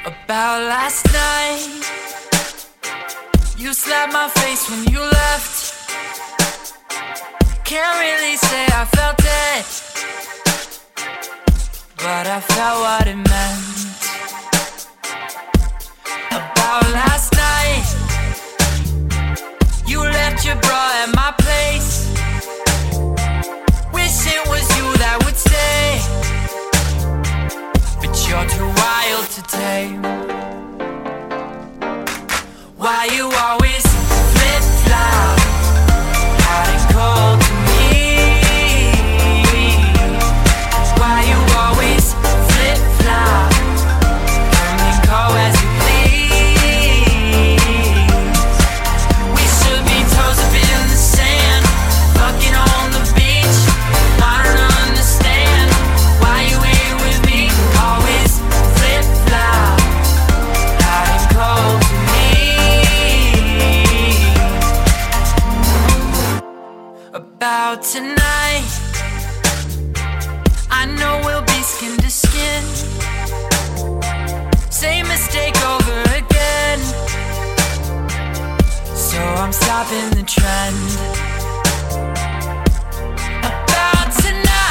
About last night, you slapped my face when you left. Can't really say I felt it, but I felt what it meant. About last night, you left your bra at my place. Wish it was you that would stay, but you're too wild to tame. Why you always flip-flop, hot and cold to me? Why you always flip-flop, come and go as you please? We should be toes up in the sand, fucking on the beach. I don't understand why you ain't with me. Always flip-flop, hot and cold to me. About tonight, I know we'll be skin to skin. Same mistake over again, so I'm stopping the trend. About tonight.